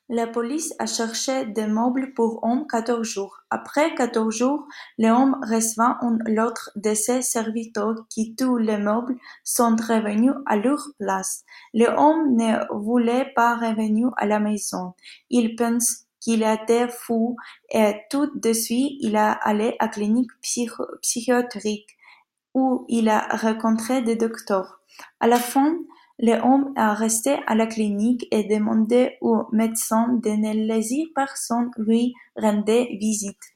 La police a cherché des meubles pour homme 14 jours. Après 14 jours, l'homme reçoit un lettre de ses serviteurs qui tous les meubles sont revenus à leur place. L'homme ne voulait pas revenir à la maison. Il pense qu'il était fou et tout de suite il est allé à la clinique psychiatrique où il a rencontré des docteurs. À la fin, l'homme est resté à la clinique et demandé au médecin de ne laisser personne lui rendre visite.